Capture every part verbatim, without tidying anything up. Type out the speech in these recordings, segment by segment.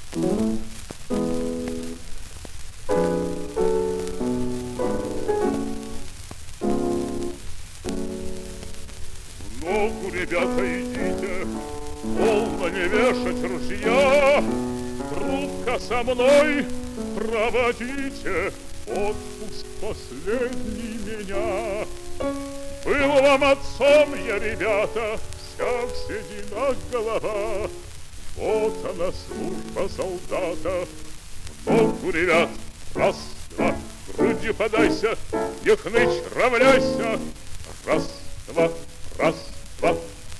Ну, ребята, идите, полно не вешать ружья, трубка со мной, проводите отпуск последний меня. Был вам отцом я, ребята, вся в сединах голова, вот она служба солдата. Ну, ребят, раз, два, грудью подайся, не хнычь, равняйся, раз, два, раз, два.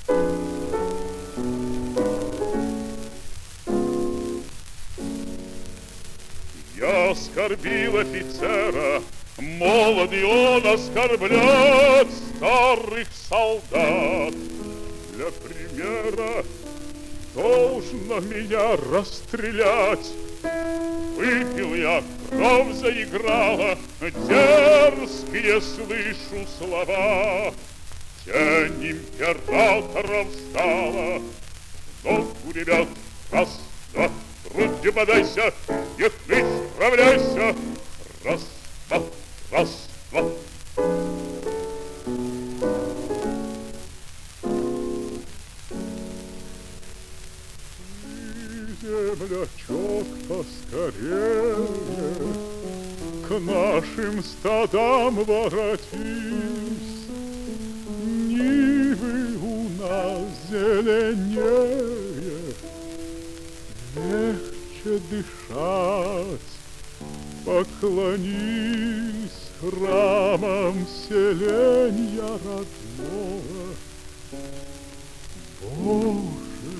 Я оскорбил офицера, молод и он оскорблять старых солдат. Для примера должно меня расстрелять. Выпил я, кровь заиграла, дерзкие слышу слова. Тень императоров стала. Ну, ребят, раз, два, грудью подайся, не хнычь, равняйся. Раз, два, раз, два. Землячок, поскорее к нашим стадам воротись. Нивы у нас зеленее, легче дышать. Поклонись храмам селенья родного. Боже,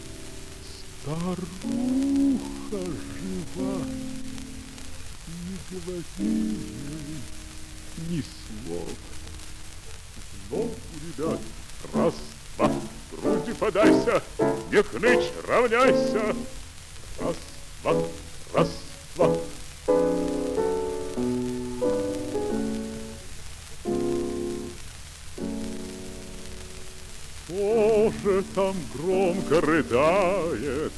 старуха жива, не говори ей ни слова. Ну, ребят, раз, два, грудью подайся, не хнычь, равняйся. Раз, два, раз, два. Кто же там громко рыдает?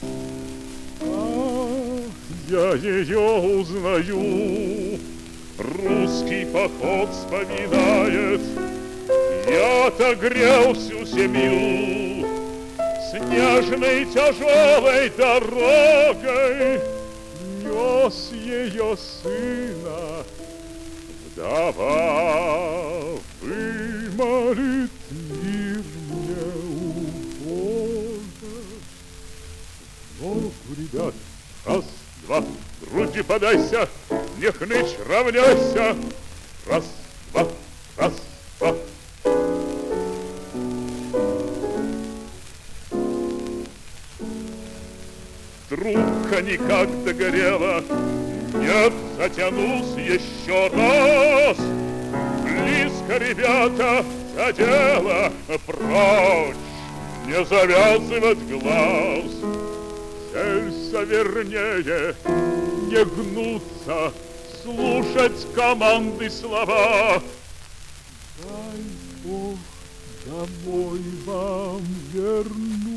А, я ее узнаю. Русский поход вспоминает. Я-то грел всю семью снежной тяжелой дорогой, нес ее сына. Вдова вымолит мир мне у Бога. Ну, ребят, раз, два, грудью подайся, не хнычь, равняйся. Раз, два, раз, два. Трубка никак догорела. Нет, затянусь еще раз. Близко, ребята, за дело. Прочь, не завязывать глаз. Целься вернее, не гнуться, слушать команды слова. Дай Бог домой вам вернуться.